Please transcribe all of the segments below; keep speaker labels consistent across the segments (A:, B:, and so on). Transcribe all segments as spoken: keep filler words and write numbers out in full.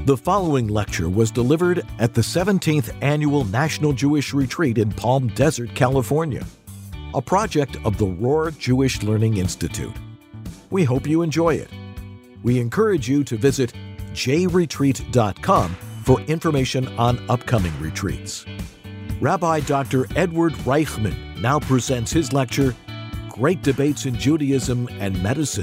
A: The following lecture was delivered at the seventeenth Annual National Jewish Retreat in Palm Desert, California, a project of the Rohr Jewish Learning Institute. We hope you enjoy it. We encourage you to visit j retreat dot com for information on upcoming retreats. Rabbi Doctor Edward Reichman now presents his lecture, Great Debates in Judaism and Medicine.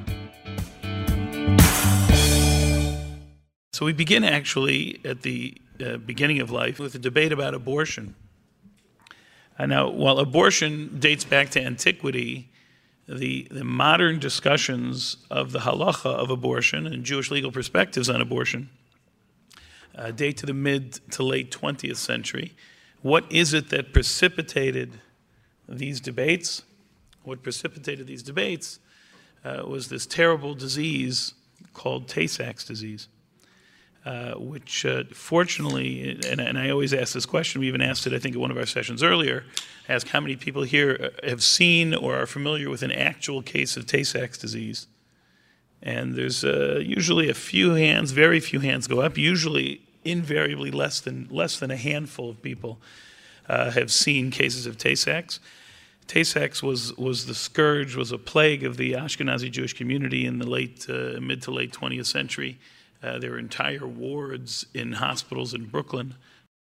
B: So we begin actually at the uh, beginning of life with a debate about abortion. Uh, now, while abortion dates back to antiquity, the, the modern discussions of the halacha of abortion and Jewish legal perspectives on abortion uh, date to the mid to late twentieth century. What is it that precipitated these debates? What precipitated these debates uh, was this terrible disease called Tay-Sachs disease. Uh, which uh, fortunately, and, and I always ask this question, we even asked it I think at one of our sessions earlier, ask how many people here have seen or are familiar with an actual case of Tay-Sachs disease. And there's uh, usually a few hands, very few hands go up, usually invariably less than less than a handful of people uh, have seen cases of Tay-Sachs. Tay-Sachs was, was the scourge, was a plague of the Ashkenazi Jewish community in the late, uh, mid to late twentieth century. Uh, there were entire wards in hospitals in Brooklyn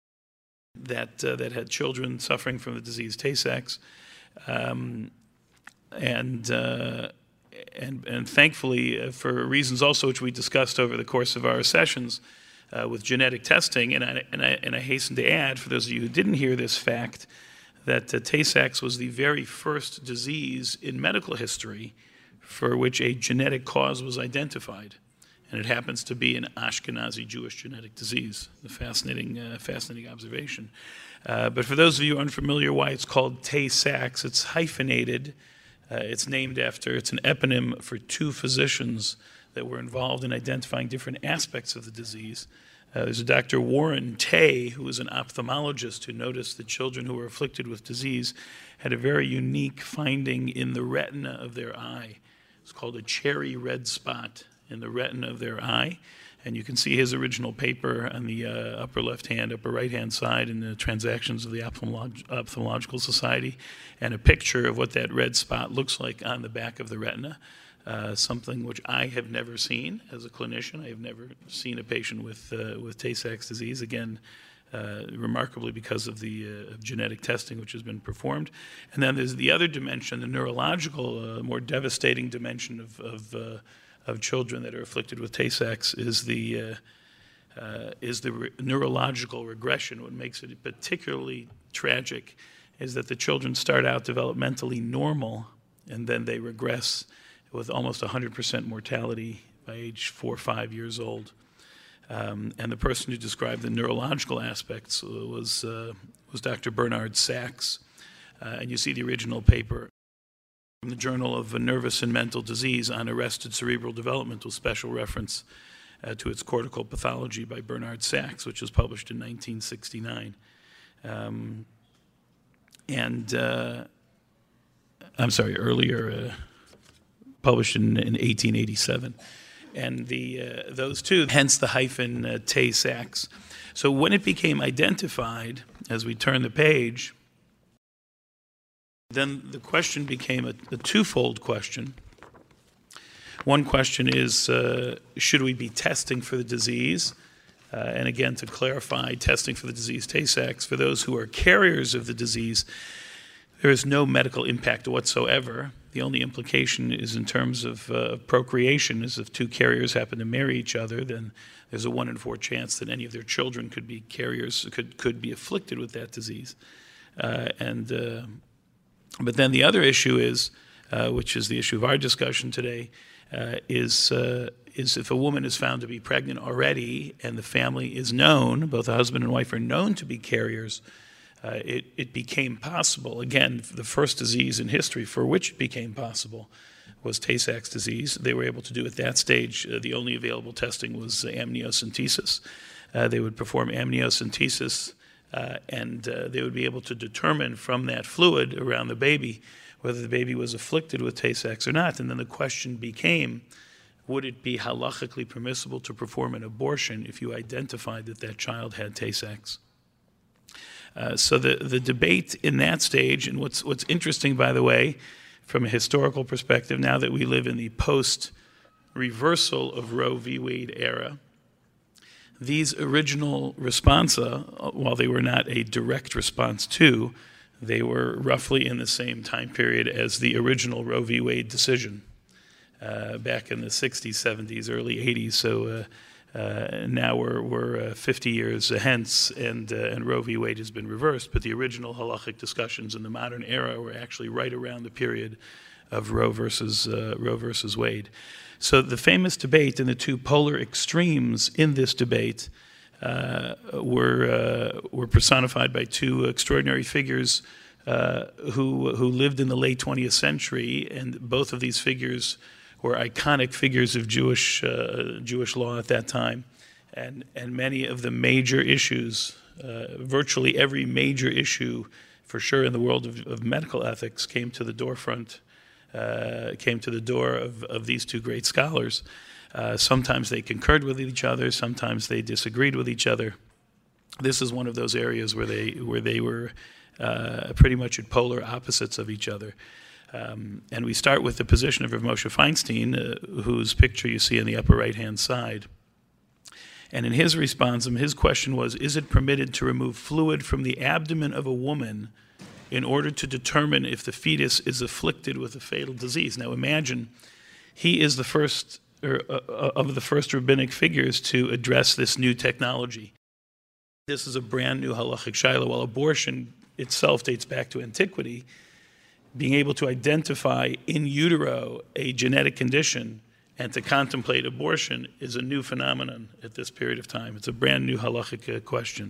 B: that uh, that had children suffering from the disease Tay-Sachs, um, and uh, and and thankfully, uh, for reasons also which we discussed over the course of our sessions uh, with genetic testing, and I and I and I hasten to add, for those of you who didn't hear this fact, that uh, Tay-Sachs was the very first disease in medical history for which a genetic cause was identified. And it happens to be an Ashkenazi Jewish genetic disease. A fascinating, uh, fascinating observation. Uh, but for those of you unfamiliar why it's called Tay-Sachs, it's hyphenated. Uh, it's named after, it's an eponym for two physicians that were involved in identifying different aspects of the disease. Uh, there's a Doctor Warren Tay, who was an ophthalmologist who noticed that children who were afflicted with disease had a very unique finding in the retina of their eye. It's called a cherry red spot in the retina of their eye, and you can see his original paper on the uh, upper left-hand, upper right-hand side in the Transactions of the Ophthalmolog- Ophthalmological Society, and a picture of what that red spot looks like on the back of the retina, uh, something which I have never seen as a clinician. I have never seen a patient with uh, with Tay-Sachs disease, again, uh, remarkably because of the uh, genetic testing which has been performed. And then there's the other dimension, the neurological, uh, more devastating dimension of, of uh, of children that are afflicted with Tay-Sachs is the uh, uh, is the re- neurological regression. What makes it particularly tragic is that the children start out developmentally normal, and then they regress with almost one hundred percent mortality by age four or five years old. Um, and the person who described the neurological aspects was uh, was Doctor Bernard Sachs. Uh, and you see the original paper from the Journal of Nervous and Mental Disease on Arrested Cerebral Development with special reference uh, to its cortical pathology by Bernard Sachs, which was published in nineteen sixty-nine. Um, and, uh, I'm sorry, earlier, uh, published in, in eighteen eighty-seven. And the uh, those two, hence the hyphen uh, Tay-Sachs. So when it became identified, as we turn the page, then the question became a, a twofold question. One question is, uh, should we be testing for the disease? Uh, and again, to clarify, testing for the disease Tay-Sachs, for those who are carriers of the disease, there is no medical impact whatsoever. The only implication is in terms of uh, procreation, is if two carriers happen to marry each other, then there's a one in four chance that any of their children could be carriers, could, could be afflicted with that disease. Uh, and... Uh, But then the other issue is, uh, which is the issue of our discussion today, uh, is uh, is if a woman is found to be pregnant already and the family is known, both the husband and wife are known to be carriers, uh, it, it became possible. Again, the first disease in history for which it became possible was Tay-Sachs disease. They were able to do at that stage, uh, the only available testing was uh, amniocentesis. Uh, they would perform amniocentesis Uh, and uh, they would be able to determine from that fluid around the baby whether the baby was afflicted with Tay-Sachs or not. And then the question became, would it be halachically permissible to perform an abortion if you identified that that child had Tay-Sachs? Uh, so the, the debate in that stage, and what's, what's interesting, by the way, from a historical perspective, now that we live in the post-reversal of Roe v. Wade era, these original responsa, while they were not a direct response to, they were roughly in the same time period as the original Roe v. Wade decision uh, back in the sixties, seventies, early eighties. So uh, uh, now we're, we're uh, fifty years hence, and, uh, and Roe v. Wade has been reversed. But the original halachic discussions in the modern era were actually right around the period of Roe versus, uh, Roe versus Wade. So the famous debate and the two polar extremes in this debate uh, were uh, were personified by two extraordinary figures uh, who who lived in the late twentieth century, and both of these figures were iconic figures of Jewish uh, Jewish law at that time, and and many of the major issues, uh, virtually every major issue, for sure in the world of, of medical ethics, came to the forefront. Uh, came to the door of, of these two great scholars. Uh, sometimes they concurred with each other, sometimes they disagreed with each other. This is one of those areas where they where they were uh, pretty much at polar opposites of each other. Um, and we start with the position of Rav Moshe Feinstein, uh, whose picture you see on the upper right-hand side. And in his response, his question was, is it permitted to remove fluid from the abdomen of a woman in order to determine if the fetus is afflicted with a fatal disease? Now imagine, he is the first, or, uh, of the first rabbinic figures to address this new technology. This is a brand new halachic shaila. While abortion itself dates back to antiquity, being able to identify in utero a genetic condition and to contemplate abortion is a new phenomenon at this period of time. It's a brand new halachic uh, question.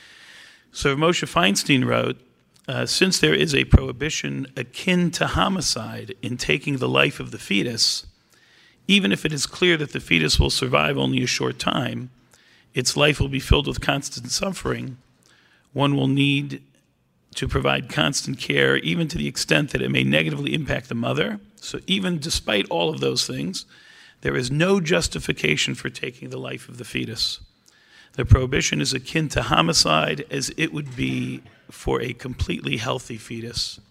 B: So Moshe Feinstein wrote, Uh, since there is a prohibition akin to homicide in taking the life of the fetus, even if it is clear that the fetus will survive only a short time, its life will be filled with constant suffering. One will need to provide constant care, even to the extent that it may negatively impact the mother. So even despite all of those things, there is no justification for taking the life of the fetus. The prohibition is akin to homicide as it would be for a completely healthy fetus.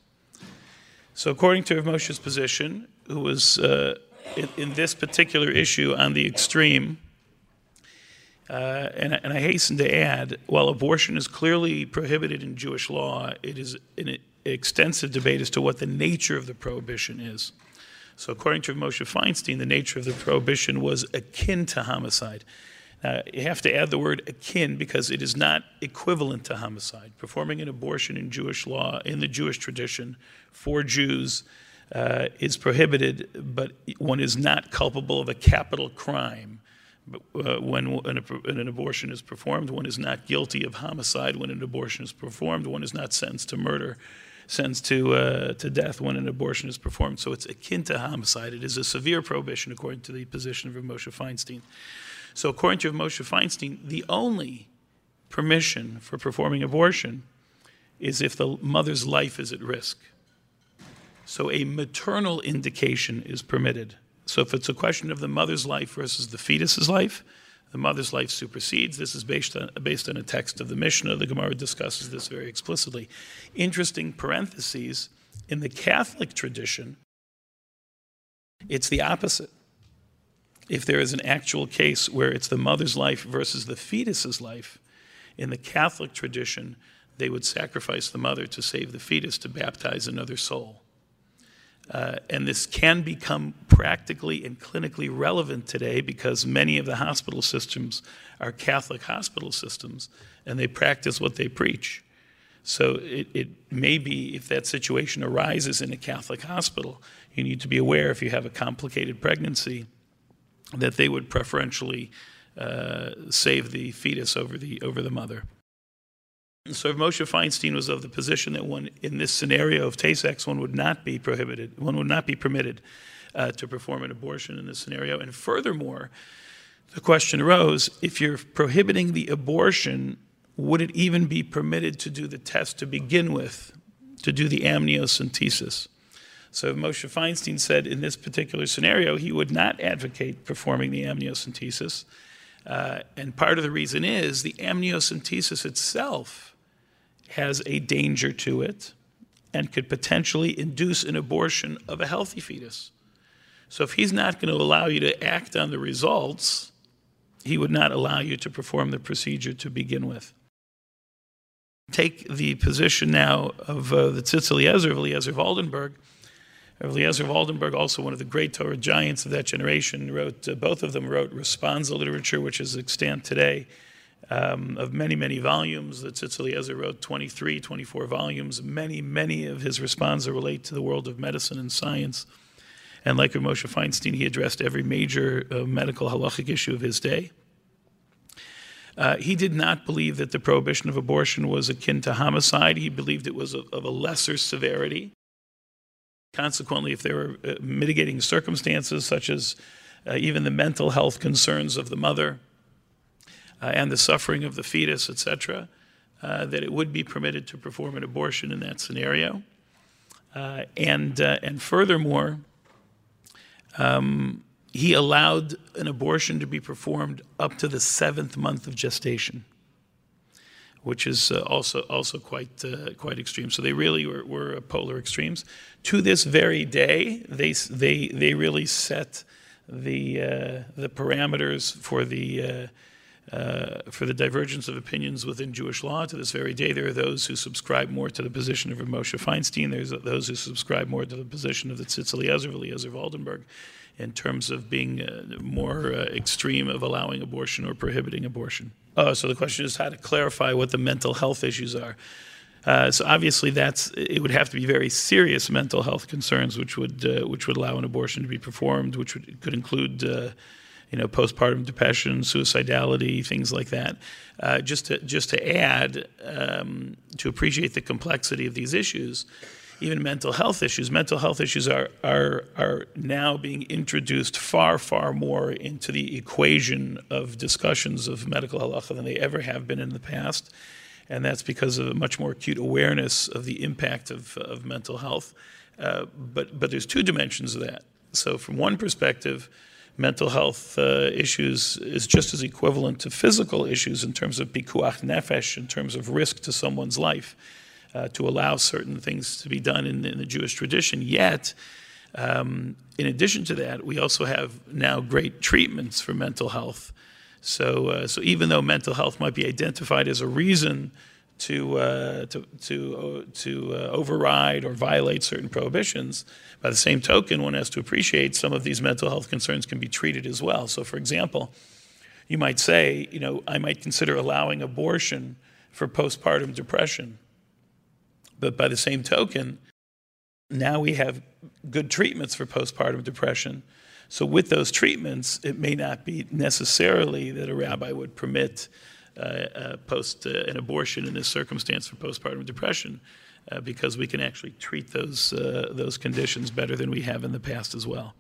B: So according to Rav Moshe's position, who was uh, in, in this particular issue on the extreme, uh, and, and I hasten to add, while abortion is clearly prohibited in Jewish law, it is an extensive debate as to what the nature of the prohibition is. So according to Rav Moshe Feinstein, the nature of the prohibition was akin to homicide. Now, you have to add the word akin because it is not equivalent to homicide. Performing an abortion in Jewish law, in the Jewish tradition, for Jews uh, is prohibited, but one is not culpable of a capital crime. But, uh, when, when, a, when an abortion is performed, one is not guilty of homicide. When an abortion is performed, one is not sentenced to murder, sentenced to, uh, to death when an abortion is performed. So it's akin to homicide. It is a severe prohibition according to the position of Rav Moshe Feinstein. So according to Moshe Feinstein, the only permission for performing abortion is if the mother's life is at risk. So a maternal indication is permitted. So if it's a question of the mother's life versus the fetus's life, the mother's life supersedes. This is based on, based on a text of the Mishnah. The Gemara discusses this very explicitly. Interesting parentheses, in the Catholic tradition, it's the opposite. If there is an actual case where it's the mother's life versus the fetus's life, in the Catholic tradition, they would sacrifice the mother to save the fetus to baptize another soul. Uh, and this can become practically and clinically relevant today because many of the hospital systems are Catholic hospital systems, and they practice what they preach. So it, it may be, if that situation arises in a Catholic hospital, you need to be aware if you have a complicated pregnancy, that they would preferentially uh, save the fetus over the over the mother. So Moshe Feinstein was of the position that one, in this scenario of Tay-Sachs, one would not be prohibited, one would not be permitted uh, to perform an abortion in this scenario. And furthermore, the question arose, if you're prohibiting the abortion, would it even be permitted to do the test to begin with, to do the amniocentesis? So Moshe Feinstein said in this particular scenario, he would not advocate performing the amniocentesis. Uh, and part of the reason is the amniocentesis itself has a danger to it and could potentially induce an abortion of a healthy fetus. So if he's not going to allow you to act on the results, he would not allow you to perform the procedure to begin with. Take the position now of uh, the Tzitz Eliezer of Eliezer of Oldenburg. Eliezer of Oldenburg, also one of the great Torah giants of that generation, wrote, uh, both of them wrote responsa literature, which is extant today, um, of many, many volumes. The Tzitz Eliezer wrote twenty-three, twenty-four volumes. Many, many of his responsa relate to the world of medicine and science. And like Moshe Feinstein, he addressed every major uh, medical halachic issue of his day. Uh, he did not believe that the prohibition of abortion was akin to homicide. He believed it was of, of a lesser severity. Consequently, if there were uh, mitigating circumstances, such as uh, even the mental health concerns of the mother uh, and the suffering of the fetus, et cetera, uh, that it would be permitted to perform an abortion in that scenario. Uh, and, uh, and furthermore, um, he allowed an abortion to be performed up to the seventh month of gestation, which is uh, also also quite uh, quite extreme. So they really were, were polar extremes. To this very day, they they they really set the uh, the parameters for the uh, uh, for the divergence of opinions within Jewish law. To this very day, there are those who subscribe more to the position of Moshe Feinstein. There's those who subscribe more to the position of the Tzitz Eliezer of Eliezer of Oldenburg, in terms of being uh, more uh, extreme of allowing abortion or prohibiting abortion. Oh, so the question is how to clarify what the mental health issues are. Uh, so obviously, that's it would have to be very serious mental health concerns, which would uh, which would allow an abortion to be performed, which would, could include uh, you know postpartum depression, suicidality, things like that. Uh, just to just to add um, to appreciate the complexity of these issues. Even mental health issues. Mental health issues are, are, are now being introduced far, far more into the equation of discussions of medical halacha than they ever have been in the past. And that's because of a much more acute awareness of the impact of, of mental health. Uh, but, but there's two dimensions of that. So from one perspective, mental health uh, issues is just as equivalent to physical issues in terms of pikuach nefesh, in terms of risk to someone's life. Uh, to allow certain things to be done in, in the Jewish tradition. Yet, um, in addition to that, we also have now great treatments for mental health. So, uh, so even though mental health might be identified as a reason to uh, to to uh, to uh, override or violate certain prohibitions, by the same token, one has to appreciate some of these mental health concerns can be treated as well. So, for example, you might say, you know, I might consider allowing abortion for postpartum depression. But by the same token, now we have good treatments for postpartum depression. So with those treatments, it may not be necessarily that a rabbi would permit uh, uh, post uh, an abortion in this circumstance for postpartum depression, uh, because we can actually treat those uh, those conditions better than we have in the past as well.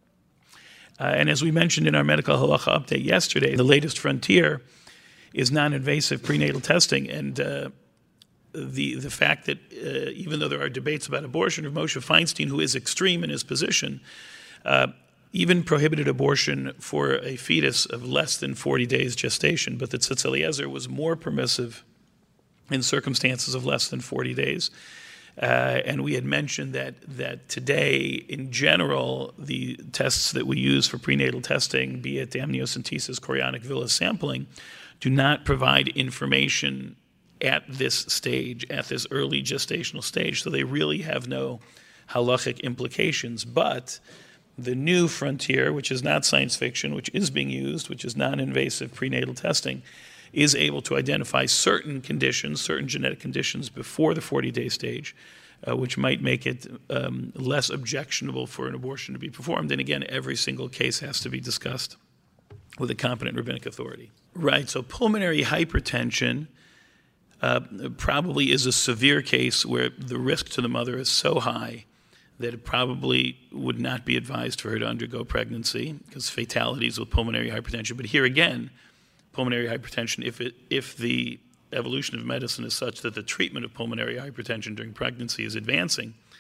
B: Uh, and as we mentioned in our medical halacha update yesterday, the latest frontier is non-invasive prenatal testing, and uh, The the fact that uh, even though there are debates about abortion, of Moshe Feinstein, who is extreme in his position, uh, even prohibited abortion for a fetus of less than forty days gestation, but that Tzitz Eliezer was more permissive in circumstances of less than forty days. Uh, and we had mentioned that that today, in general, the tests that we use for prenatal testing, be it amniocentesis, chorionic villus sampling, do not provide information at this stage, at this early gestational stage. So they really have no halachic implications. But the new frontier, which is not science fiction, which is being used, which is non-invasive prenatal testing, is able to identify certain conditions, certain genetic conditions before the forty-day stage, uh, which might make it um, less objectionable for an abortion to be performed. And again, every single case has to be discussed with a competent rabbinic authority. Right, so pulmonary hypertension Uh, probably is a severe case where the risk to the mother is so high that it probably would not be advised for her to undergo pregnancy, because fatalities with pulmonary hypertension. But here again, pulmonary hypertension, if it if the evolution of medicine is such that the treatment of pulmonary hypertension during pregnancy is advancing,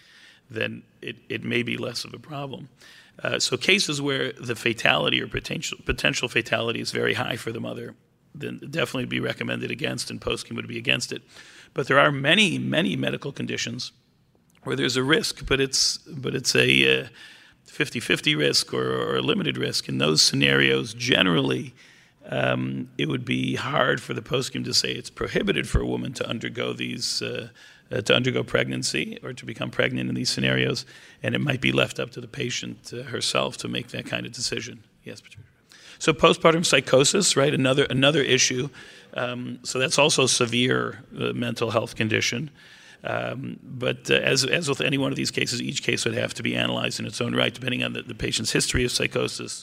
B: then it, it may be less of a problem. Uh, so cases where the fatality or potential potential fatality is very high for the mother, then definitely be recommended against, and poskim would be against it. But there are many, many medical conditions where there's a risk, but it's but it's a uh, fifty-fifty risk or, or a limited risk. In those scenarios, generally, um, it would be hard for the poskim to say it's prohibited for a woman to undergo these uh, uh, to undergo pregnancy or to become pregnant in these scenarios, and it might be left up to the patient uh, herself to make that kind of decision. Yes, Patricia. So postpartum psychosis, right? Another another issue. Um, so that's also a severe uh, mental health condition. Um, but uh, as as with any one of these cases, each case would have to be analyzed in its own right, depending on the, the patient's history of psychosis,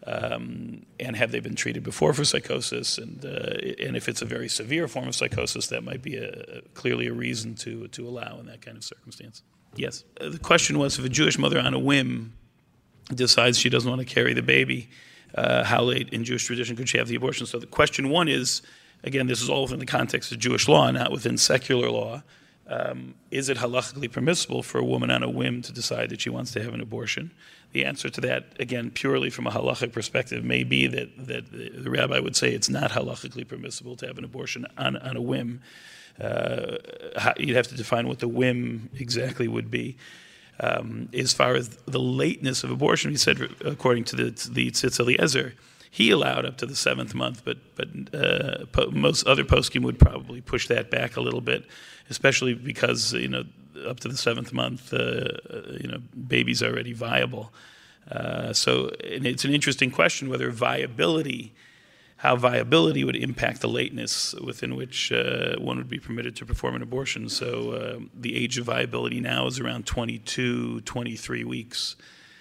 B: um, and have they been treated before for psychosis, and uh, and if it's a very severe form of psychosis, that might be a, clearly a reason to to allow in that kind of circumstance. Yes. Uh, the question was, if a Jewish mother on a whim decides she doesn't want to carry the baby, uh, how late in Jewish tradition could she have the abortion? So the question one is, again, this is all within the context of Jewish law, not within secular law. Um, is it halachically permissible for a woman on a whim to decide that she wants to have an abortion? The answer to that, again, purely from a halachic perspective, may be that, that the rabbi would say it's not halachically permissible to have an abortion on, on a whim. Uh, you'd have to define what the whim exactly would be. Um, as far as the lateness of abortion, he said, according to the, the Tzitz Eliezer, he allowed up to the seventh month, but but uh, po- most other poskim would probably push that back a little bit, especially because, you know, up to the seventh month, uh, you know, baby's already viable. Uh, so and it's an interesting question whether viability, how viability would impact the lateness within which uh, one would be permitted to perform an abortion. So uh, the age of viability now is around twenty-two, twenty-three weeks.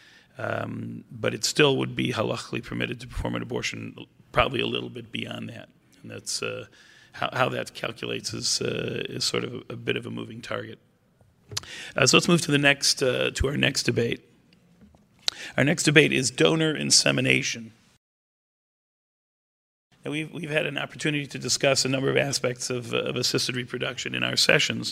B: Um, but it still would be halachically permitted to perform an abortion probably a little bit beyond that. And that's uh, how, how that calculates is, uh, is sort of a, a bit of a moving target. Uh, so let's move to the next uh, to our next debate. Our next debate is donor insemination. And we've we've had an opportunity to discuss a number of aspects of, uh, of assisted reproduction in our sessions.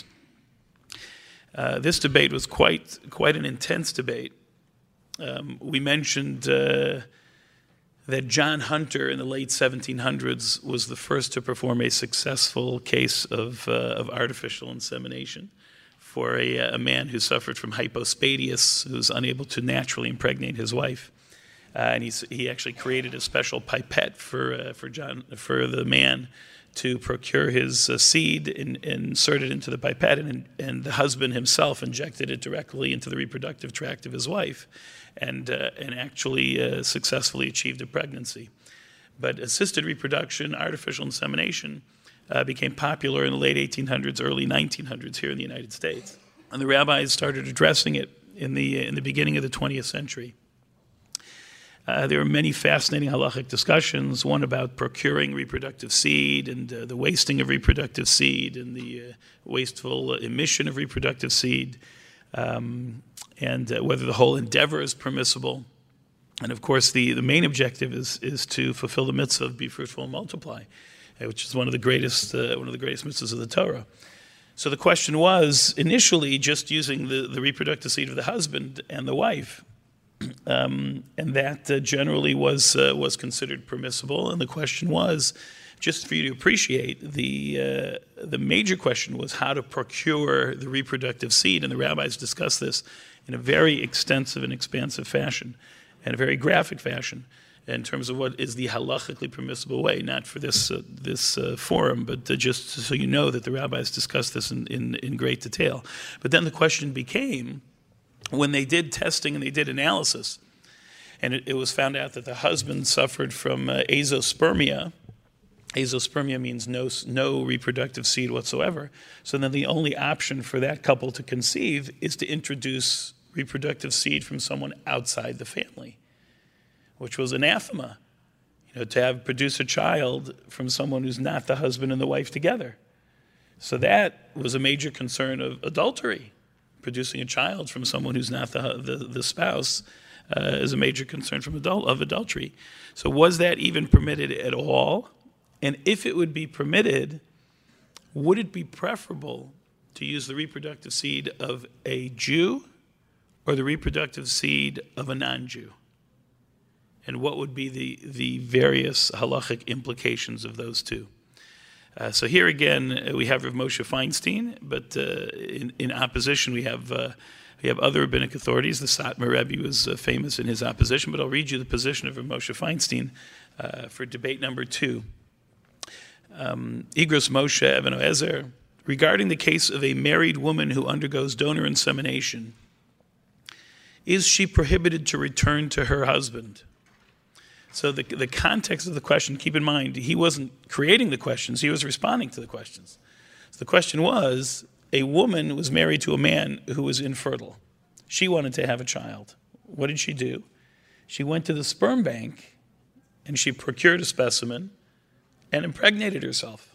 B: Uh, this debate was quite quite an intense debate. Um, we mentioned uh, that John Hunter in the late seventeen hundreds was the first to perform a successful case of, uh, of artificial insemination for a, a man who suffered from hypospadias, who was unable to naturally impregnate his wife. Uh, and he's, he actually created a special pipette for, uh, for, John, for the man to procure his uh, seed and, and insert it into the pipette, and, and the husband himself injected it directly into the reproductive tract of his wife, and uh, and actually uh, successfully achieved a pregnancy. But assisted reproduction, artificial insemination, uh, became popular in the late eighteen hundreds, early nineteen hundreds here in the United States, and the rabbis started addressing it in the in the beginning of the twentieth century. Uh, there were many fascinating halachic discussions, one about procuring reproductive seed and uh, the wasting of reproductive seed and the uh, wasteful emission of reproductive seed, um, and uh, whether the whole endeavor is permissible. And of course, the, the main objective is is to fulfill the mitzvah of be fruitful and multiply, uh, which is one of the greatest uh, one of the greatest mitzvahs of the Torah. So the question was initially just using the, the reproductive seed of the husband and the wife. Um, and that uh, generally was uh, was considered permissible. And the question was, just for you to appreciate, the uh, the major question was how to procure the reproductive seed. And the rabbis discussed this in a very extensive and expansive fashion, and a very graphic fashion, in terms of what is the halachically permissible way. Not for this uh, this uh, forum, but uh, just so you know that the rabbis discussed this in, in, in great detail. But then the question became, when they did testing and they did analysis, and it, it was found out that the husband suffered from uh, azospermia. Azospermia means no, no reproductive seed whatsoever. So then the only option for that couple to conceive is to introduce reproductive seed from someone outside the family, which was anathema, you know, to have produce a child from someone who's not the husband and the wife together. So that was a major concern of adultery. Producing a child from someone who's not the the, the spouse uh, is a major concern from adult, of adultery. So was that even permitted at all? And if it would be permitted, would it be preferable to use the reproductive seed of a Jew or the reproductive seed of a non-Jew? And what would be the, the various halachic implications of those two? Uh, so here again, uh, we have Rav Moshe Feinstein, but uh, in, in opposition we have uh, we have other rabbinic authorities. The Satmar Rebbe was uh, famous in his opposition, but I'll read you the position of Rav Moshe Feinstein uh, for debate number two. Um, Igros Moshe Even Oezer, regarding the case of a married woman who undergoes donor insemination, is she prohibited to return to her husband? So the, the context of the question, keep in mind, he wasn't creating the questions, he was responding to the questions. So the question was, a woman was married to a man who was infertile. She wanted to have a child. What did she do? She went to the sperm bank and she procured a specimen and impregnated herself.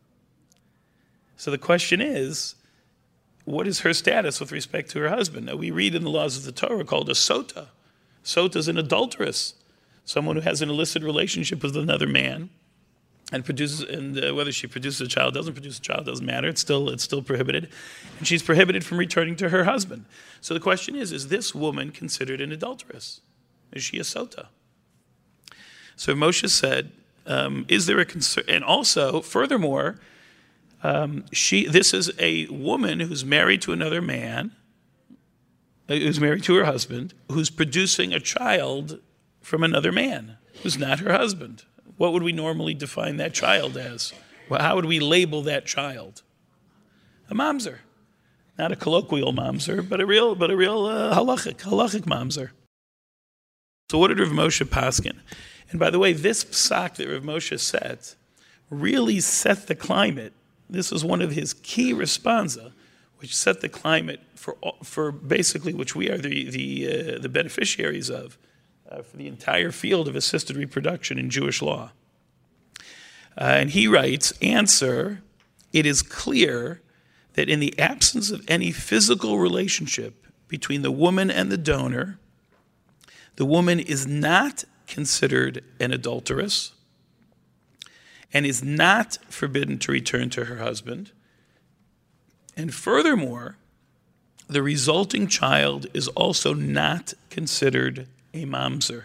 B: So the question is, what is her status with respect to her husband? Now we read in the laws of the Torah called a sota. Sota is an adulteress. Someone who has an illicit relationship with another man, and produces, and uh, whether she produces a child, doesn't produce a child, doesn't matter. It's still, it's still prohibited, and she's prohibited from returning to her husband. So the question is: is this woman considered an adulteress? Is she a sota? So Moshe said, um, "Is there a concern?" And also, furthermore, um, she. This is a woman who's married to another man, who's married to her husband, who's producing a child from another man who's not her husband. What would we normally define that child as? Well, how would we label that child? A mamzer. Not a colloquial mamzer, but a real, but a real uh, halachic, halachic mamzer. So what did Rav Moshe paskin? And by the way, this psak that Rav Moshe set really set the climate. This was one of his key responsa, which set the climate for for basically which we are the the uh, the beneficiaries of. Uh, for the entire field of assisted reproduction in Jewish law. Uh, and he writes, answer, it is clear that in the absence of any physical relationship between the woman and the donor, the woman is not considered an adulteress and is not forbidden to return to her husband. And furthermore, the resulting child is also not considered a mamzer.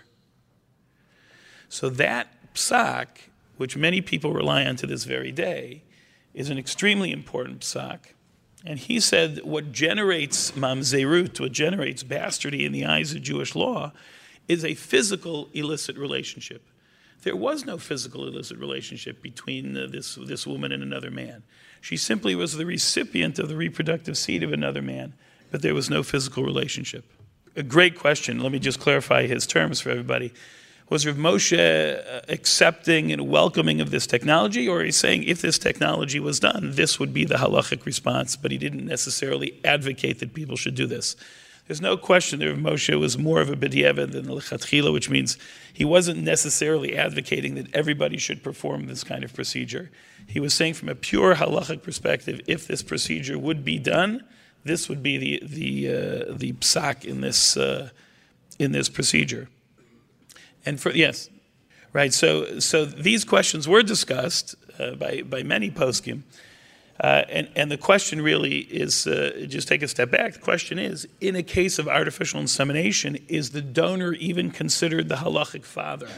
B: So that psak, which many people rely on to this very day, is an extremely important psak. And he said what generates mamzerut, what generates bastardy in the eyes of Jewish law, is a physical illicit relationship. There was no physical illicit relationship between uh, this, this woman and another man. She simply was the recipient of the reproductive seed of another man, but there was no physical relationship. A great question. Let me just clarify his terms for everybody. Was Rav Moshe accepting and welcoming of this technology, or he's saying if this technology was done, this would be the halachic response, but he didn't necessarily advocate that people should do this? There's no question that Rav Moshe was more of a b'diavad than the lechatchila, which means he wasn't necessarily advocating that everybody should perform this kind of procedure. He was saying from a pure halachic perspective, if this procedure would be done, this would be the the uh, the psak in this uh, in this procedure. And for yes, right. So so these questions were discussed uh, by by many poskim, uh, and and the question really is uh, just take a step back. The question is, in a case of artificial insemination, is the donor even considered the halachic father?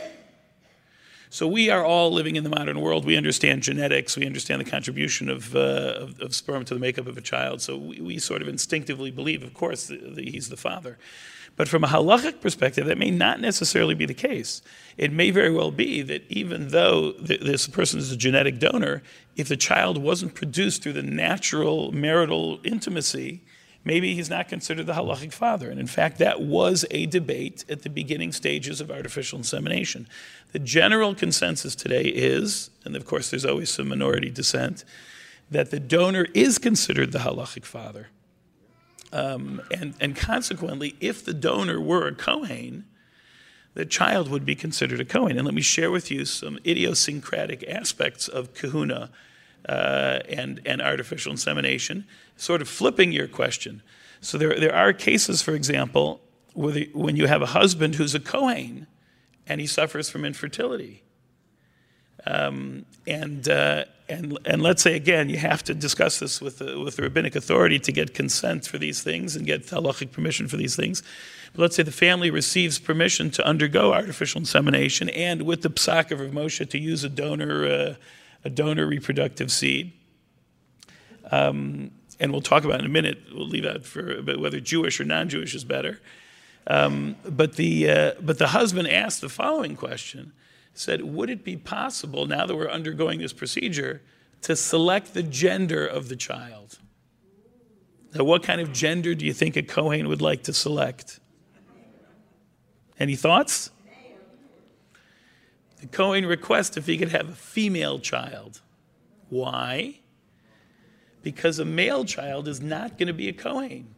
B: So we are all living in the modern world. We understand genetics. We understand the contribution of, uh, of, of sperm to the makeup of a child. So we, we sort of instinctively believe, of course, that he's the father. But from a halachic perspective, that may not necessarily be the case. It may very well be that even though th- this person is a genetic donor, if the child wasn't produced through the natural marital intimacy, maybe he's not considered the halachic father. And in fact, that was a debate at the beginning stages of artificial insemination. The general consensus today is, and of course there's always some minority dissent, that the donor is considered the halachic father. Um, and, and consequently, if the donor were a Kohen, the child would be considered a Kohen. And let me share with you some idiosyncratic aspects of kahuna uh, and, and artificial insemination, sort of flipping your question. So there, there are cases, for example, where the, when you have a husband who's a Kohen and he suffers from infertility. Um, and uh, and and let's say again, you have to discuss this with the, with the rabbinic authority to get consent for these things and get halachic permission for these things. But let's say the family receives permission to undergo artificial insemination, and with the psak of Rav Moshe to use a donor uh, a donor reproductive seed. Um, and we'll talk about it in a minute. We'll leave out for but whether Jewish or non-Jewish is better. Um, but the uh, but the husband asked the following question. Said, would it be possible, now that we're undergoing this procedure, to select the gender of the child? Now, what kind of gender do you think a Kohen would like to select? Any thoughts? The Kohen requests if he could have a female child. Why? Because a male child is not going to be a Kohen.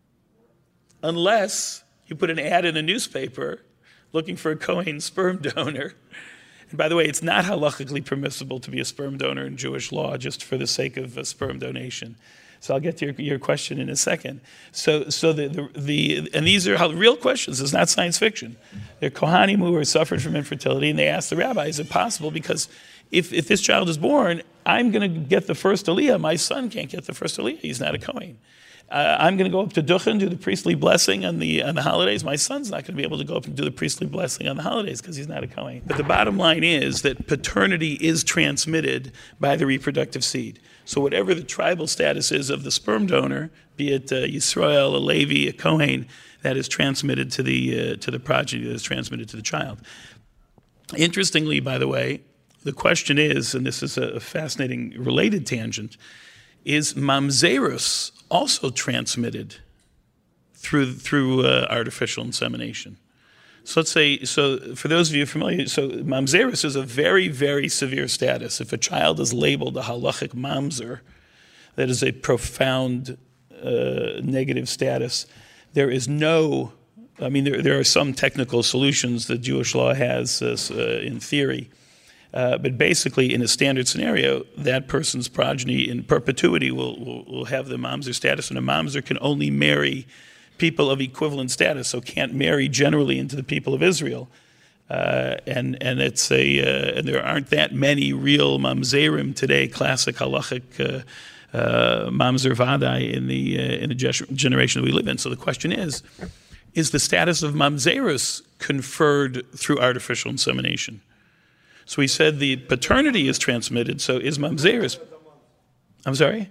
B: Unless you put an ad in a newspaper looking for a Kohen sperm donor. And by the way, it's not halachically permissible to be a sperm donor in Jewish law just for the sake of a sperm donation. So I'll get to your, your question in a second. So, so the, the, the and these are real questions. It's not science fiction. They're Kohanim who are suffering from infertility, and they ask the rabbi, is it possible? Because if, if this child is born, I'm going to get the first aliyah. My son can't get the first aliyah. He's not a Kohen. Uh, I'm going to go up to Duchen, do the priestly blessing on the on the holidays. My son's not going to be able to go up and do the priestly blessing on the holidays because he's not a Kohen. But the bottom line is that paternity is transmitted by the reproductive seed. So whatever the tribal status is of the sperm donor, be it uh, Yisrael, a Levi, a Kohen, that is transmitted to the uh, to the progeny, that is transmitted to the child. Interestingly, by the way, the question is, and this is a fascinating related tangent, is mamzerus also transmitted through through uh, artificial insemination? So let's say, so for those of you familiar, so mamzerus is a very, very severe status. If a child is labeled a halachic mamzer, that is a profound uh, negative status. There is no, I mean, there, there are some technical solutions that Jewish law has uh, uh, in theory. Uh, but basically, in a standard scenario, that person's progeny in perpetuity will, will, will have the mamzer status, and a mamzer can only marry people of equivalent status, so can't marry generally into the people of Israel. Uh, and and it's a uh, and there aren't that many real mamzerim today, classic halachic uh, uh, mamzer vadai in the uh, in the generation that we live in. So the question is: is the status of mamzerus conferred through artificial insemination? So we said the paternity is transmitted, so is mamzerus. I'm sorry?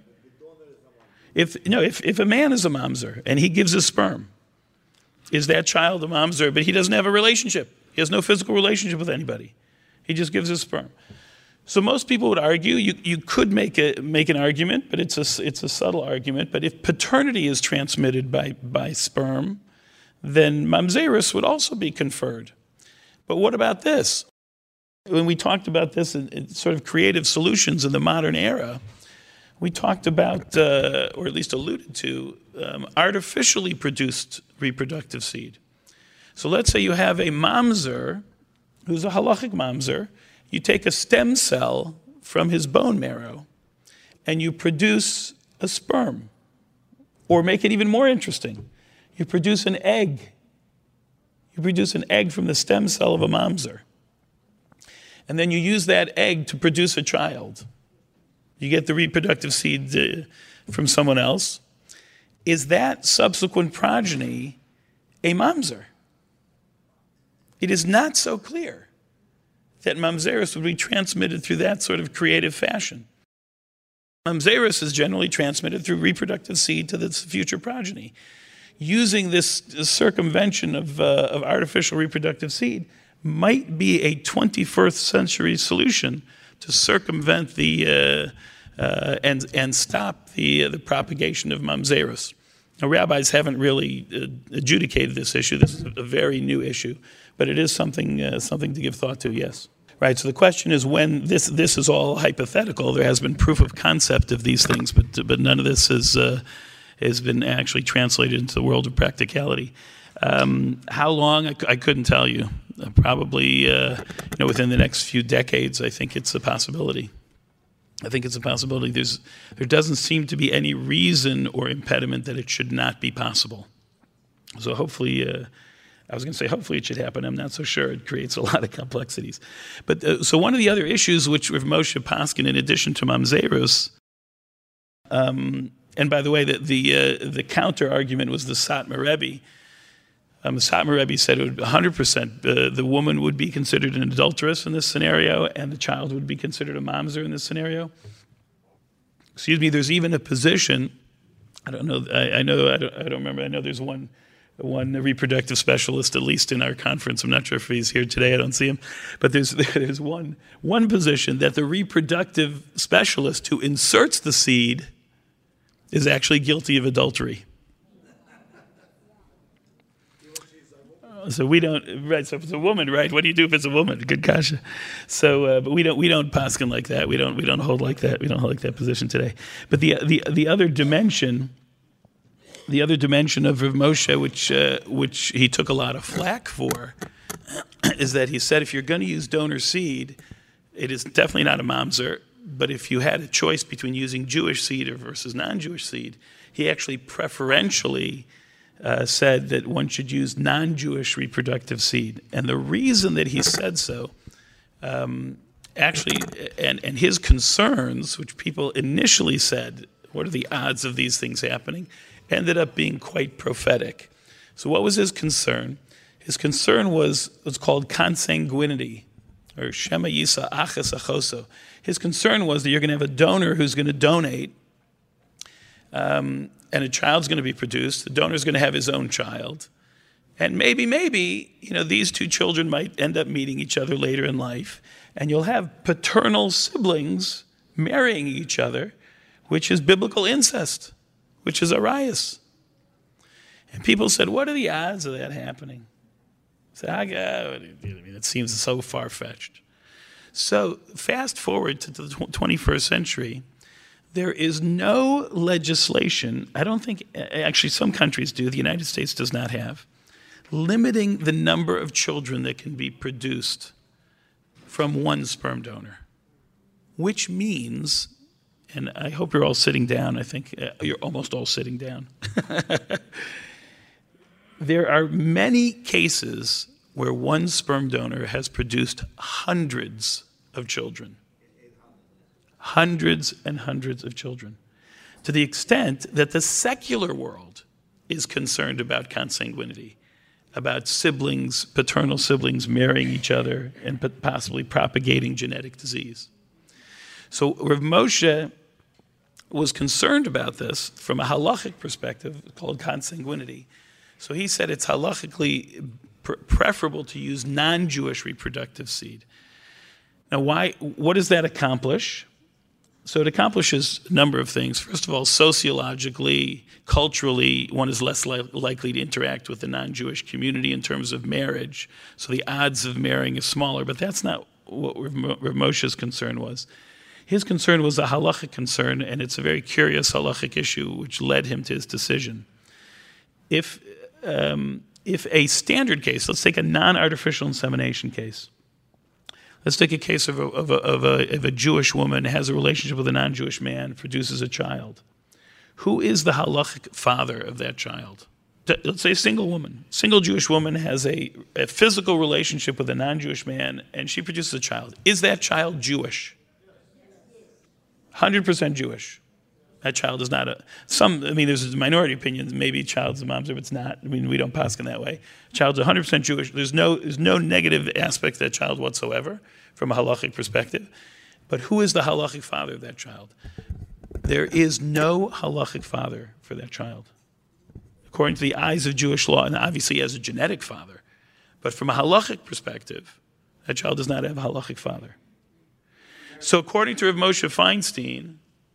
B: If no, if, if a man is a mamzer and he gives his sperm, is that child a mamzer, but he doesn't have a relationship? He has no physical relationship with anybody. He just gives his sperm. So most people would argue, you, you could make a make an argument, but it's a it's a subtle argument. But if paternity is transmitted by, by sperm, then mamzerus would also be conferred. But what about this? When we talked about this in, in sort of creative solutions in the modern era, we talked about, uh, or at least alluded to, um, artificially produced reproductive seed. So let's say you have a mamzer, who's a halachic mamzer. You take a stem cell from his bone marrow, and you produce a sperm. Or make it even more interesting. You produce an egg. You produce an egg from the stem cell of a mamzer. And then you use that egg to produce a child. You get the reproductive seed uh, from someone else. Is that subsequent progeny a mamzer? It is not so clear that mamzerus would be transmitted through that sort of creative fashion. Mamzerus is generally transmitted through reproductive seed to the future progeny. Using this circumvention of, uh, of artificial reproductive seed might be a twenty-first century solution to circumvent the uh, uh, and and stop the uh, the propagation of mamzerus. Now, rabbis haven't really uh, adjudicated this issue. This is a very new issue, but it is something uh, something to give thought to. Yes, right. So the question is, when this this is all hypothetical. There has been proof of concept of these things, but but none of this has uh, has been actually translated into the world of practicality. Um, how long? I, I couldn't tell you. Uh, probably, uh, you know, within the next few decades. I think it's a possibility. I think it's a possibility. There's, there doesn't seem to be any reason or impediment that it should not be possible. So hopefully, uh, I was going to say hopefully it should happen. I'm not so sure. It creates a lot of complexities. But uh, so one of the other issues which Rav Moshe Paskin, in addition to Mamzerus, um, and by the way, the the, uh, the counter argument was the Satmar Rebbe. Um, the Satmar Rebbe said it would one hundred percent uh, the woman would be considered an adulteress in this scenario, and the child would be considered a mamzer in this scenario. Excuse me. There's even a position. I don't know. I, I know. I don't, I don't remember. I know there's one. One reproductive specialist, at least in our conference. I'm not sure if he's here today. I don't see him, but there's there's one one position that the reproductive specialist who inserts the seed is actually guilty of adultery. So we don't, right? So if it's a woman, right? What do you do if it's a woman? Good kasha. So, uh, but we don't we don't paskin like that. We don't we don't hold like that. We don't hold like that position today. But the the the other dimension. The other dimension of Rav Moshe, which uh, which he took a lot of flack for, is that he said if you're going to use donor seed, it is definitely not a mamzer. But if you had a choice between using Jewish seed or versus non-Jewish seed, he actually preferentially uh, said that one should use non-Jewish reproductive seed. And the reason that he said so, um, actually, and and his concerns, which people initially said, what are the odds of these things happening? Ended up being quite prophetic. So what was his concern? His concern was what's called consanguinity, or Shema Yisa Achas Achoso. His concern was that you're going to have a donor who's going to donate, um, and a child's going to be produced. The donor's going to have his own child. And maybe, maybe, you know, these two children might end up meeting each other later in life, and you'll have paternal siblings marrying each other, which is biblical incest, which is Arias. And people said, what are the odds of that happening? I said, I mean, it seems so far-fetched. So fast forward to the twenty-first century, there is no legislation, I don't think, actually some countries do, the United States does not have, limiting the number of children that can be produced from one sperm donor, which means, and I hope you're all sitting down. I think uh, you're almost all sitting down. There are many cases where one sperm donor has produced hundreds of children. Hundreds and hundreds of children. To the extent that the secular world is concerned about consanguinity, about siblings, paternal siblings marrying each other and possibly propagating genetic disease. So Rav Moshe was concerned about this from a halachic perspective called consanguinity. So he said it's halachically pre- preferable to use non-Jewish reproductive seed. Now, why? What does that accomplish? So it accomplishes a number of things. First of all, sociologically, culturally, one is less li- likely to interact with the non-Jewish community in terms of marriage. So the odds of marrying is smaller, but that's not what Rav Moshe's concern was. His concern was a halachic concern, and it's a very curious halachic issue which led him to his decision. If um, if a standard case, let's take a non-artificial insemination case. Let's take a case of a, of a, of a, of a Jewish woman has a relationship with a non-Jewish man, produces a child. Who is the halachic father of that child? Let's say a single woman. Single Jewish woman has a, a physical relationship with a non-Jewish man, and she produces a child. Is that child Jewish? one hundred percent Jewish. That child is not a, some, I mean, there's a minority opinions, maybe child's a mom's, if it's not. I mean, we don't paskin that way. Child's one hundred percent Jewish. There's no, there's no negative aspect to that child whatsoever from a halachic perspective. But who is the halachic father of that child? There is no halachic father for that child. According to the eyes of Jewish law, and obviously he has a genetic father. But from a halachic perspective, that child does not have a halachic father. So according to Rav Moshe Feinstein,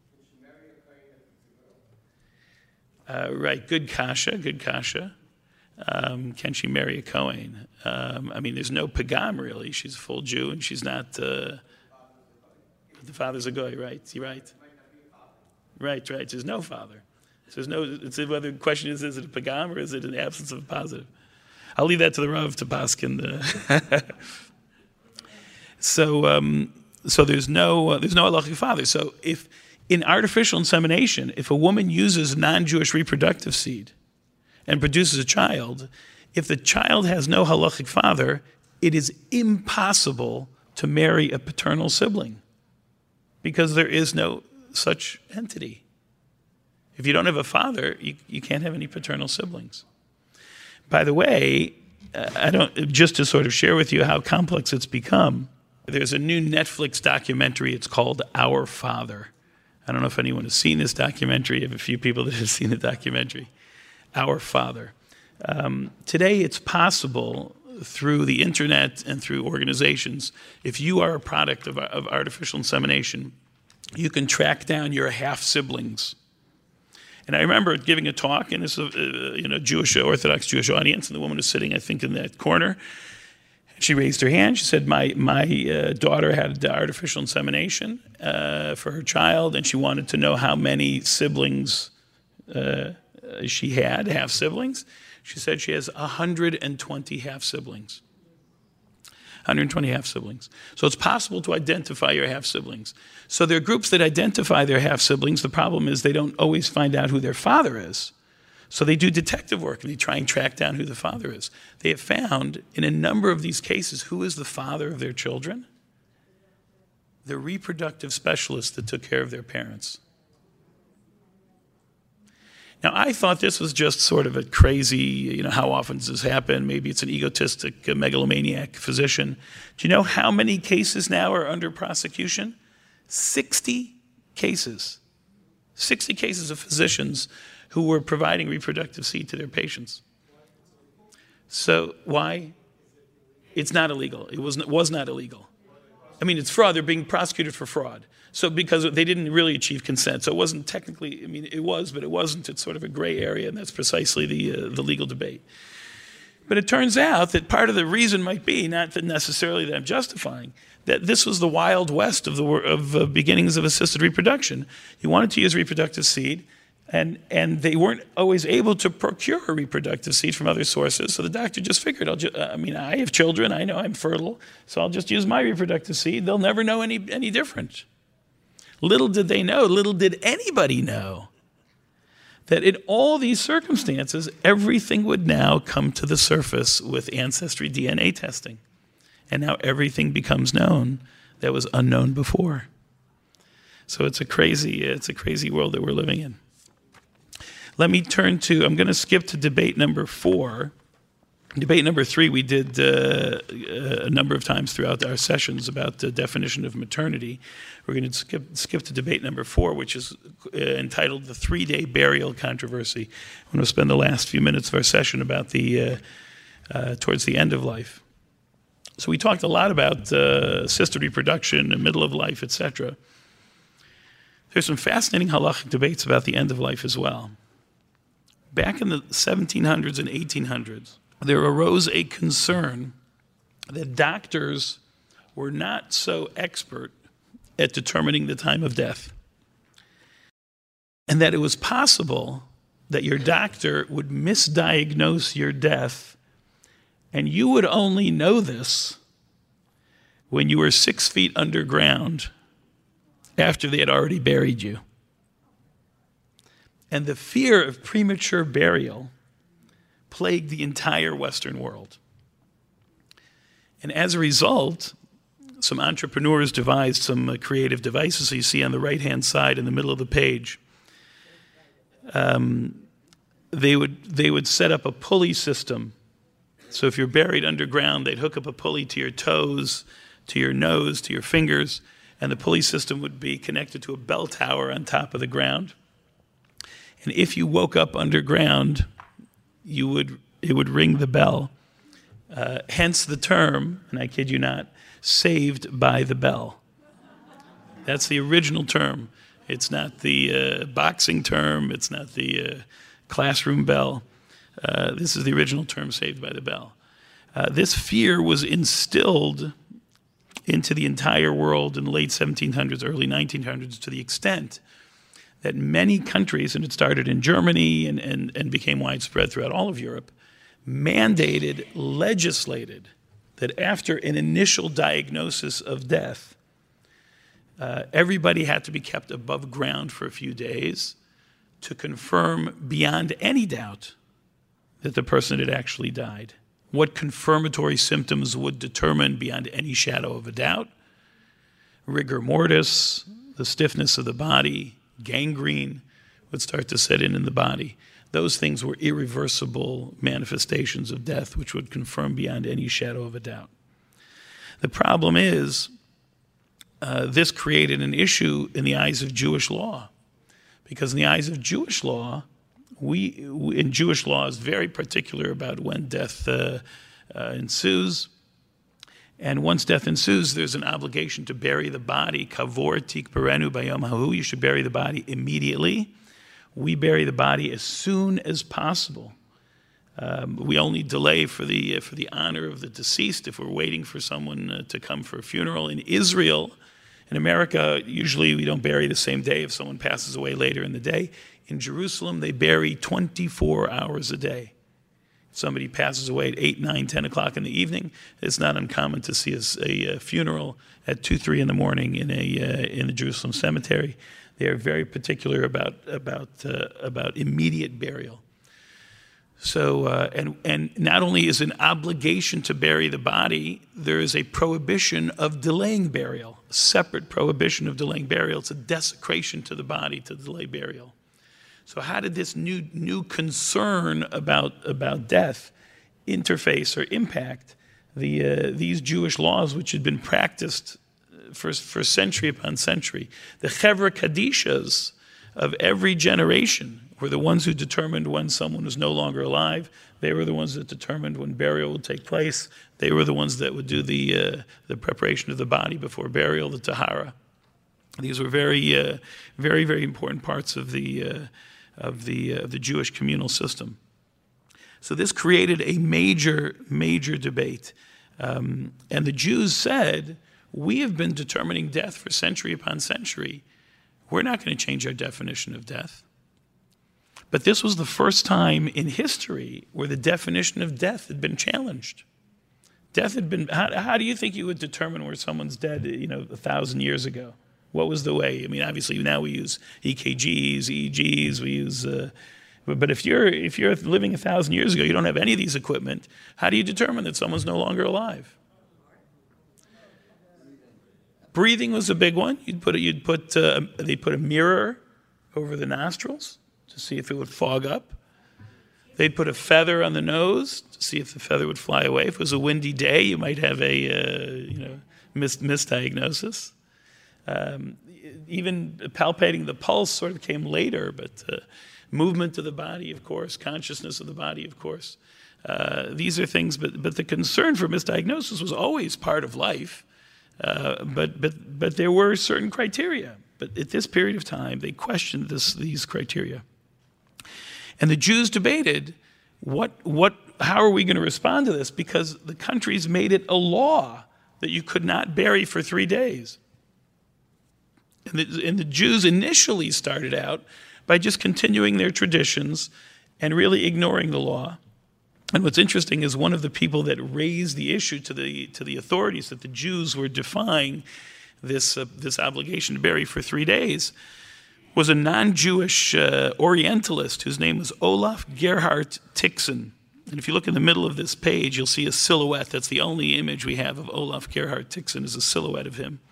B: uh, right, good kasha, good kasha. Um, can she marry a Kohen? Um, I mean, there's no pagam really. She's a full Jew, and she's not. Uh, the father's a goy, right? Is he right? Right, right. There's no father. So there's no. It's whether the question is: is it a pagam or is it an absence of a positive? I'll leave that to the Rav to paskin. The so. Um, So there's no uh, there's no halachic father. So if in artificial insemination, if a woman uses non-Jewish reproductive seed and produces a child, If the child has no halachic father, it is impossible to marry a paternal sibling because there is no such entity. If you don't have a father, you, you can't have any paternal siblings. By the way, uh, I don't just to sort of share with you how complex it's become, there's a new Netflix documentary. It's called Our Father. I don't know if anyone has seen this documentary. I have a few people that have seen the documentary. Our Father. Um, today, it's possible through the internet and through organizations, if you are a product of, of artificial insemination, you can track down your half-siblings. And I remember giving a talk in this, uh, you know, Jewish, Orthodox Jewish audience, and the woman was sitting, I think, in that corner. She raised her hand. She said, my, my uh, daughter had artificial insemination uh, for her child, and she wanted to know how many siblings uh, she had, half-siblings. She said she has one hundred twenty half-siblings. one hundred twenty half-siblings. So it's possible to identify your half-siblings. So there are groups that identify their half-siblings. The problem is they don't always find out who their father is. So they do detective work, and they try and track down who the father is. They have found in a number of these cases who is the father of their children? The reproductive specialists that took care of their parents. Now, I thought this was just sort of a crazy, you know, how often does this happen? Maybe it's an egotistic, uh, megalomaniac physician. Do you know how many cases now are under prosecution? sixty cases. sixty cases of physicians who were providing reproductive seed to their patients. So why? It's not illegal. It was, it was not illegal. I mean, it's fraud. They're being prosecuted for fraud. So because they didn't really achieve consent. So it wasn't technically, I mean, it was, but it wasn't. It's sort of a gray area, and that's precisely the, uh, the legal debate. But it turns out that part of the reason might be, not that necessarily that I'm justifying, that this was the Wild West of the of uh, beginnings of assisted reproduction. You wanted to use reproductive seed, and, and they weren't always able to procure reproductive seed from other sources. So the doctor just figured, I'll just, I mean, I have children. I know I'm fertile, so I'll just use my reproductive seed. They'll never know any, any different. Little did they know, little did anybody know, that in all these circumstances, everything would now come to the surface with ancestry D N A testing. And now everything becomes known that was unknown before. So it's a crazy, it's a crazy world that we're living in. Let me turn to, I'm going to skip to debate number four. Debate number three, we did uh, a number of times throughout our sessions about the definition of maternity. We're going to skip, skip to debate number four, which is uh, entitled The Three-Day Burial Controversy. I'm going to spend the last few minutes of our session about the, uh, uh, towards the end of life. So we talked a lot about uh, assisted reproduction, the middle of life, et cetera. There's some fascinating halachic debates about the end of life as well. Back in the seventeen hundreds and eighteen hundreds, there arose a concern that doctors were not so expert at determining the time of death, and that it was possible that your doctor would misdiagnose your death, and you would only know this when you were six feet underground after they had already buried you. And the fear of premature burial plagued the entire Western world. And as a result, some entrepreneurs devised some uh, creative devices. So you see on the right-hand side in the middle of the page, um, they would they would set up a pulley system. So if you're buried underground, they'd hook up a pulley to your toes, to your nose, to your fingers, and the pulley system would be connected to a bell tower on top of the ground. And if you woke up underground, you would it would ring the bell. Uh, hence the term, and I kid you not, saved by the bell. That's the original term. It's not the uh, boxing term. It's not the uh, classroom bell. Uh, this is the original term, saved by the bell. Uh, this fear was instilled into the entire world in the late seventeen hundreds, early nineteen hundreds, to the extent that many countries, and it started in Germany and, and, and became widespread throughout all of Europe, mandated, legislated, that after an initial diagnosis of death, uh, everybody had to be kept above ground for a few days to confirm beyond any doubt that the person had actually died. What confirmatory symptoms would determine beyond any shadow of a doubt? Rigor mortis, the stiffness of the body, gangrene would start to set in in the body. Those things were irreversible manifestations of death, which would confirm beyond any shadow of a doubt. The problem is, uh, this created an issue in the eyes of Jewish law, because in the eyes of Jewish law, we, we in Jewish law is very particular about when death uh, uh, ensues. And once death ensues, there's an obligation to bury the body. Kavor tik berenu bayom hahu. You should bury the body immediately. We bury the body as soon as possible. Um, we only delay for the uh, for the honor of the deceased if we're waiting for someone uh, to come for a funeral. In Israel, in America, usually we don't bury the same day if someone passes away later in the day. In Jerusalem, they bury twenty-four hours a day. If somebody passes away at eight, nine, ten o'clock in the evening, it's not uncommon to see a, a funeral at two, three in the morning in a uh, in the Jerusalem cemetery. They are very particular about about uh, about immediate burial. So, uh, and and not only is an obligation to bury the body, there is a prohibition of delaying burial. A separate prohibition of delaying burial. It's a desecration to the body to delay burial. So, how did this new new concern about about death interface or impact the uh, these Jewish laws, which had been practiced for for century upon century? The Chevra Kadishas of every generation were the ones who determined when someone was no longer alive. They were the ones that determined when burial would take place. They were the ones that would do the uh, the preparation of the body before burial, the tahara. These were very, uh, very, very important parts of the uh, of the uh, of the Jewish communal system. So this created a major, major debate, um, and the Jews said, "We have been determining death for century upon century. We're not going to change our definition of death." But this was the first time in history where the definition of death had been challenged. Death had been, how, how do you think you would determine where someone's dead, you know, a thousand years ago? What was the way? I mean, obviously now we use E K Gs, E E Gs, we use, uh, but, but if you're if you're living a thousand years ago, you don't have any of these equipment, how do you determine that someone's no longer alive? Breathing was a big one. You'd put, a, you'd put, uh, they'd put a mirror over the nostrils to see if it would fog up. They'd put a feather on the nose to see if the feather would fly away. If it was a windy day, you might have a uh, you know mis- misdiagnosis. Um, even palpating the pulse sort of came later, but uh, movement of the body, of course, consciousness of the body, of course. Uh, these are things, but but the concern for misdiagnosis was always part of life. Uh, but but but there were certain criteria. But at this period of time, they questioned this these criteria. And the Jews debated, what, what, how are we going to respond to this? Because the countries made it a law that you could not bury for three days. And the, and the Jews initially started out by just continuing their traditions and really ignoring the law. And what's interesting is one of the people that raised the issue to the to the authorities that the Jews were defying this uh, this obligation to bury for three days was a non-Jewish uh, Orientalist whose name was Olaf Gerhard Tixen. And if you look in the middle of this page, you'll see a silhouette. That's the only image we have of Olaf Gerhard Tixen, is a silhouette of him.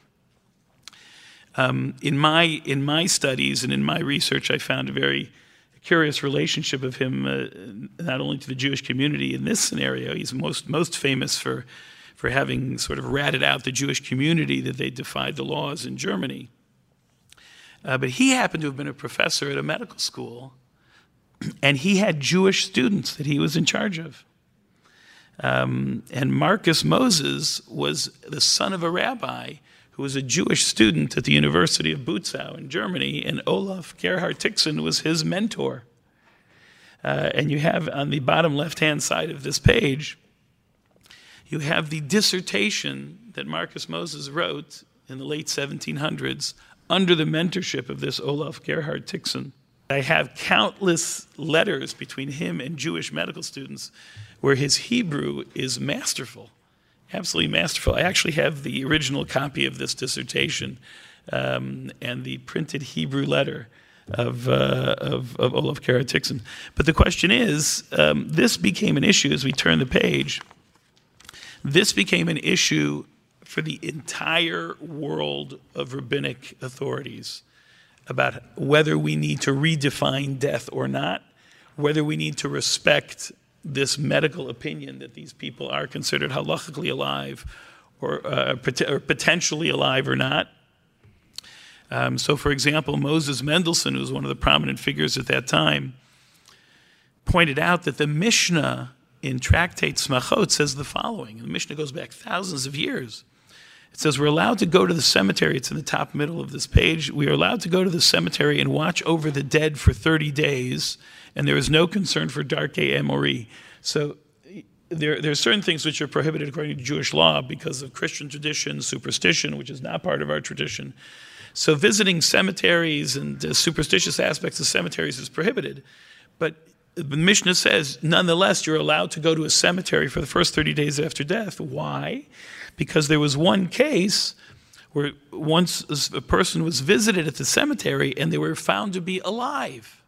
B: Um, in my in my studies and in my research, I found a very curious relationship of him, uh, not only to the Jewish community in this scenario. He's most most famous for for having sort of ratted out the Jewish community that they defied the laws in Germany. Uh, but he happened to have been a professor at a medical school, and he had Jewish students that he was in charge of. Um, and Marcus Moses was the son of a rabbi who was a Jewish student at the University of Butzau in Germany, and Olaf Gerhard Tixen was his mentor. Uh, and you have on the bottom left-hand side of this page, you have the dissertation that Marcus Moses wrote in the late seventeen hundreds under the mentorship of this Olaf Gerhard Tixen. I have countless letters between him and Jewish medical students where his Hebrew is masterful, absolutely masterful. I actually have the original copy of this dissertation um, and the printed Hebrew letter of, uh, of, of Olaf Kara-Tixon. But the question is, um, this became an issue as we turn the page. This became an issue for the entire world of rabbinic authorities about whether we need to redefine death or not, whether we need to respect this medical opinion that these people are considered halachically alive or, uh, pot- or potentially alive or not. Um, so, for example, Moses Mendelssohn, who was one of the prominent figures at that time, pointed out that the Mishnah in Tractate Smachot says the following. And the Mishnah goes back thousands of years. It says we're allowed to go to the cemetery. It's in the top middle of this page. We are allowed to go to the cemetery and watch over the dead for thirty days, and there is no concern for darkei emori. So there, there are certain things which are prohibited according to Jewish law because of Christian tradition, superstition, which is not part of our tradition. So visiting cemeteries and uh, superstitious aspects of cemeteries is prohibited. But the Mishnah says, nonetheless, you're allowed to go to a cemetery for the first thirty days after death. Why? Because there was one case where once a person was visited at the cemetery and they were found to be alive.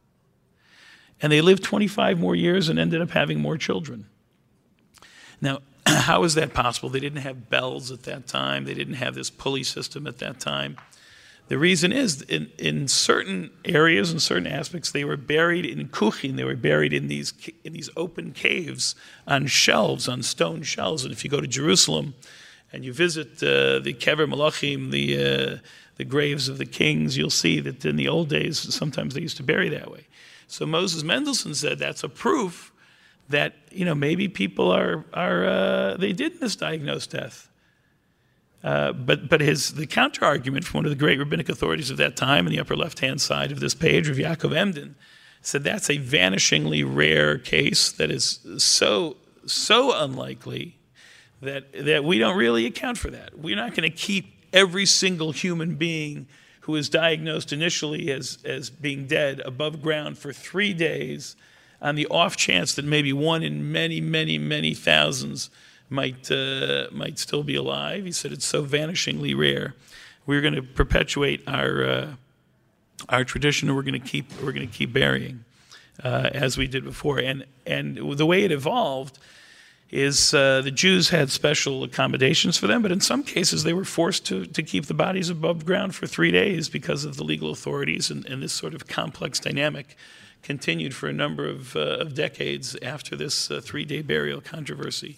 B: And they lived twenty-five more years and ended up having more children. Now, how is that possible? They didn't have bells at that time. They didn't have this pulley system at that time. The reason is, in, in certain areas and certain aspects, they were buried in kuchin. They were buried in these in these open caves on shelves, on stone shelves. And if you go to Jerusalem and you visit uh, the Kever Malachim, the uh, the graves of the kings, you'll see that in the old days, sometimes they used to bury that way. So Moses Mendelssohn said that's a proof that, you know, maybe people are are uh, they did misdiagnose death. Uh, but but his the counter argument from one of the great rabbinic authorities of that time, in the upper left hand side of this page, of Yaakov Emden, said that's a vanishingly rare case that is so so unlikely that that we don't really account for that. We're not going to keep every single human being who is diagnosed initially as as being dead above ground for three days on the off chance that maybe one in many many many thousands might uh, might still be alive. He said it's so vanishingly rare. We're going to perpetuate our uh, our tradition, and we're going to keep we're going to keep burying uh, as we did before. And and the way it evolved is uh, the Jews had special accommodations for them, but in some cases they were forced to to keep the bodies above ground for three days because of the legal authorities, and, and this sort of complex dynamic continued for a number of, uh, of decades after this uh, three-day burial controversy.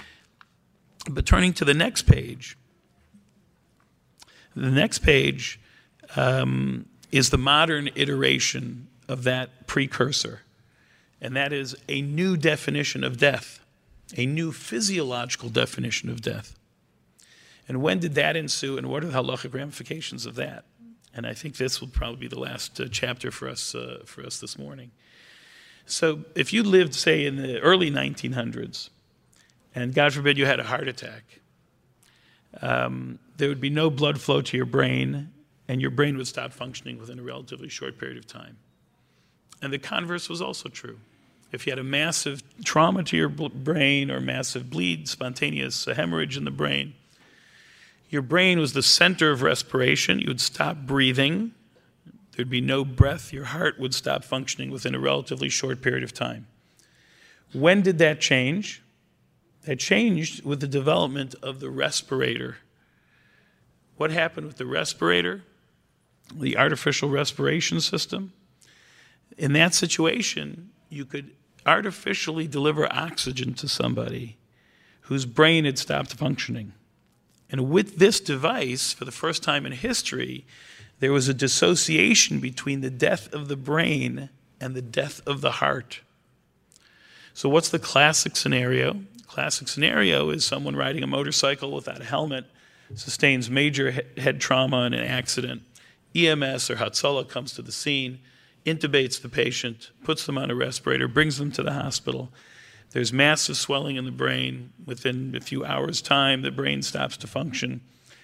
B: But turning to the next page, the next page um, is the modern iteration of that precursor, and that is a new definition of death, a new physiological definition of death. And when did that ensue, and what are the halachic ramifications of that? And I think this will probably be the last uh, chapter for us uh, for us this morning. So if you lived, say, in the early nineteen hundreds, and God forbid you had a heart attack, um, there would be no blood flow to your brain, and your brain would stop functioning within a relatively short period of time. And the converse was also true. If you had a massive trauma to your brain or massive bleed, spontaneous hemorrhage in the brain, your brain was the center of respiration. You would stop breathing. There'd be no breath. Your heart would stop functioning within a relatively short period of time. When did that change? That changed with the development of the respirator. What happened with the respirator? The artificial respiration system. In that situation, you could artificially deliver oxygen to somebody whose brain had stopped functioning. And with this device, for the first time in history, there was a dissociation between the death of the brain and the death of the heart. So what's the classic scenario? Classic scenario is someone riding a motorcycle without a helmet, sustains major he- head trauma in an accident. E M S or Hatzalah comes to the scene, intubates the patient, puts them on a respirator, brings them to the hospital. There's massive swelling in the brain. Within a few hours' time, the brain stops to function.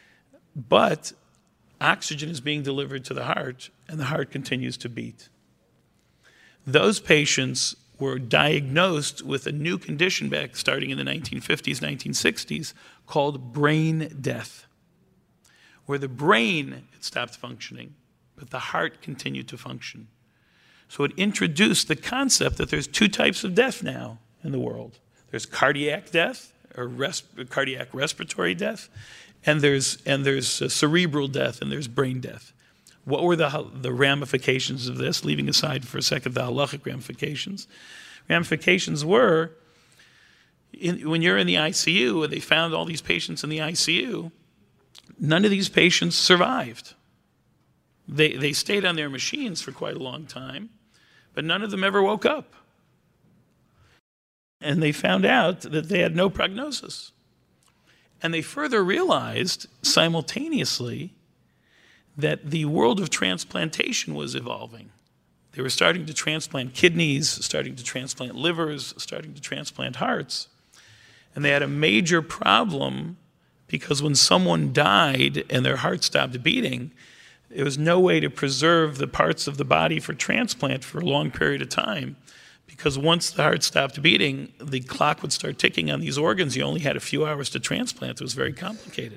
B: But oxygen is being delivered to the heart, and the heart continues to beat. Those patients were diagnosed with a new condition back starting in the nineteen fifties, nineteen sixties, called brain death, where the brain had stopped functioning, but the heart continued to function. So it introduced the concept that there's two types of death now in the world. There's cardiac death, or res- cardiac respiratory death, and there's, and there's uh, cerebral death, and there's brain death. What were the, the ramifications of this, leaving aside for a second the halachic ramifications? Ramifications were, in, when you're in the I C U, and they found all these patients in the I C U, none of these patients survived. They, they stayed on their machines for quite a long time, but none of them ever woke up. And they found out that they had no prognosis. And they further realized simultaneously that the world of transplantation was evolving. They were starting to transplant kidneys, starting to transplant livers, starting to transplant hearts. And they had a major problem because when someone died and their heart stopped beating, there was no way to preserve the parts of the body for transplant for a long period of time, because once the heart stopped beating, the clock would start ticking on these organs. You only had a few hours to transplant. It was very complicated.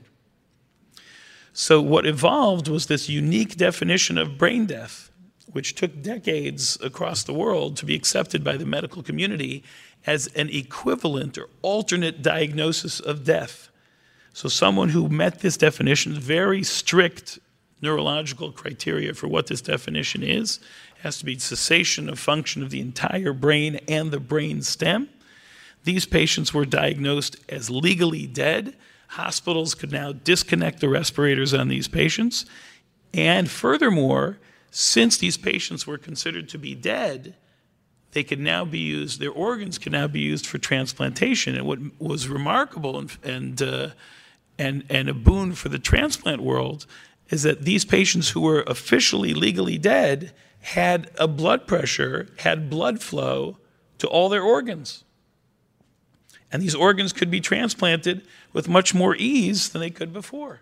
B: So what evolved was this unique definition of brain death, which took decades across the world to be accepted by the medical community as an equivalent or alternate diagnosis of death. So someone who met this definition, very strict neurological criteria for what this definition is, has to be cessation of function of the entire brain and the brain stem. These patients were diagnosed as legally dead. Hospitals could now disconnect the respirators on these patients. And furthermore, since these patients were considered to be dead, they could now be used, their organs could now be used for transplantation. And what was remarkable and, and, uh, and, and a boon for the transplant world is that these patients who were officially legally dead had a blood pressure, had blood flow to all their organs. And these organs could be transplanted with much more ease than they could before.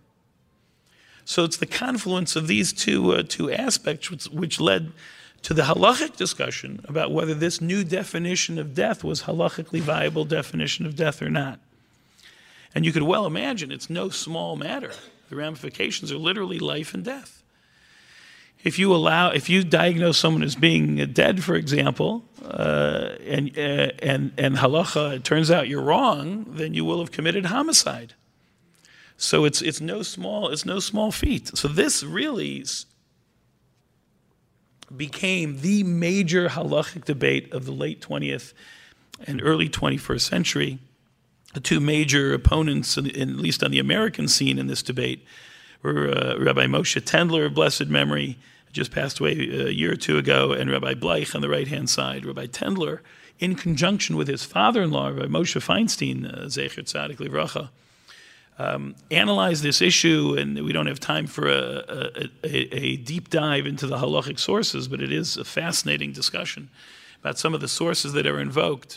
B: So it's the confluence of these two, uh, two aspects which, which led to the halachic discussion about whether this new definition of death was halachically viable definition of death or not. And you could well imagine it's no small matter. The ramifications are literally life and death. If you allow, if you diagnose someone as being dead, for example, uh, and, uh, and, and halacha, it turns out you're wrong, then you will have committed homicide. So it's, it's, no small, it's no small feat. So this really became the major halachic debate of the late twentieth and early twenty-first century. The two major opponents, in, in, at least on the American scene in this debate, were uh, Rabbi Moshe Tendler of blessed memory, just passed away a year or two ago, and Rabbi Bleich on the right-hand side. Rabbi Tendler, in conjunction with his father-in-law, Rabbi Moshe Feinstein, uh, Zecher Tzadik Livracha, um, analyzed this issue, and we don't have time for a, a, a, a deep dive into the halachic sources, but it is a fascinating discussion about some of the sources that are invoked.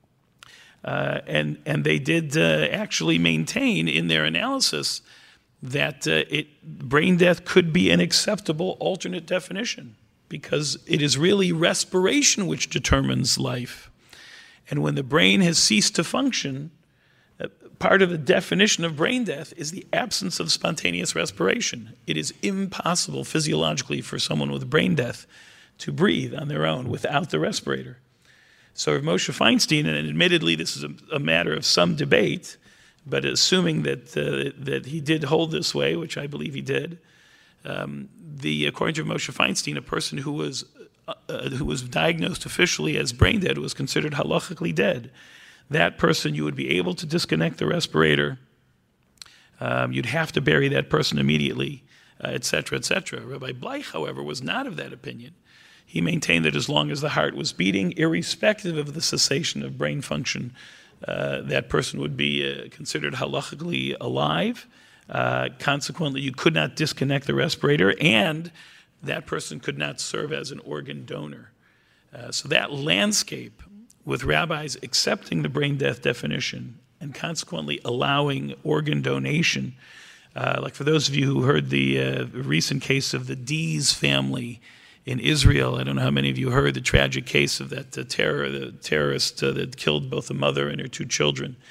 B: Uh, and, and they did uh, actually maintain in their analysis that uh, it, brain death could be an acceptable alternate definition, because it is really respiration which determines life. And when the brain has ceased to function, uh, part of the definition of brain death is the absence of spontaneous respiration. It is impossible physiologically for someone with brain death to breathe on their own without the respirator. So Moshe Feinstein, and admittedly this is a, a matter of some debate, but assuming that uh, that he did hold this way, which I believe he did, um, the according to Moshe Feinstein, a person who was uh, uh, who was diagnosed officially as brain dead was considered halachically dead. That person, you would be able to disconnect the respirator. Um, you'd have to bury that person immediately, uh, et cetera, et cetera. Rabbi Bleich, however, was not of that opinion. He maintained that as long as the heart was beating, irrespective of the cessation of brain function, uh, that person would be uh, considered halachically alive. Uh, consequently, you could not disconnect the respirator, and that person could not serve as an organ donor. Uh, so that landscape, with rabbis accepting the brain death definition and consequently allowing organ donation, uh, like for those of you who heard the uh, recent case of the Dees family in Israel, I don't know how many of you heard the tragic case of that uh, terror, the terrorist uh, that killed both the mother and her two children.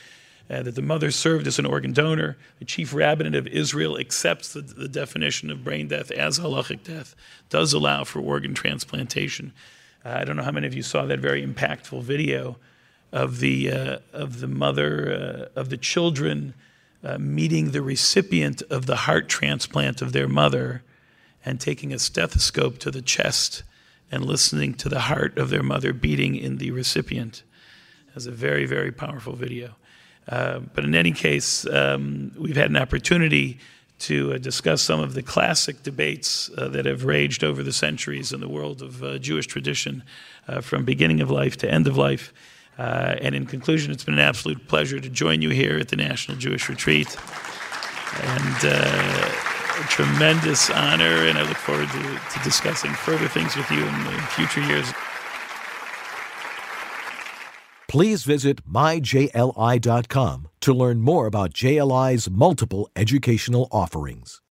B: uh, that the mother served as an organ donor. The chief rabbinate of Israel accepts the, the definition of brain death as halachic death, does allow for organ transplantation. Uh, I don't know how many of you saw that very impactful video of the, uh, of the mother, uh, of the children uh, meeting the recipient of the heart transplant of their mother and taking a stethoscope to the chest and listening to the heart of their mother beating in the recipient. It was a very, very powerful video. Uh, but in any case, um, we've had an opportunity to uh, discuss some of the classic debates uh, that have raged over the centuries in the world of uh, Jewish tradition, uh, from beginning of life to end of life. Uh, and in conclusion, it's been an absolute pleasure to join you here at the National Jewish Retreat. And uh, a tremendous honor, and I look forward to, to discussing further things with you in, in future years.
A: Please visit my J L I dot com to learn more about J L I's multiple educational offerings.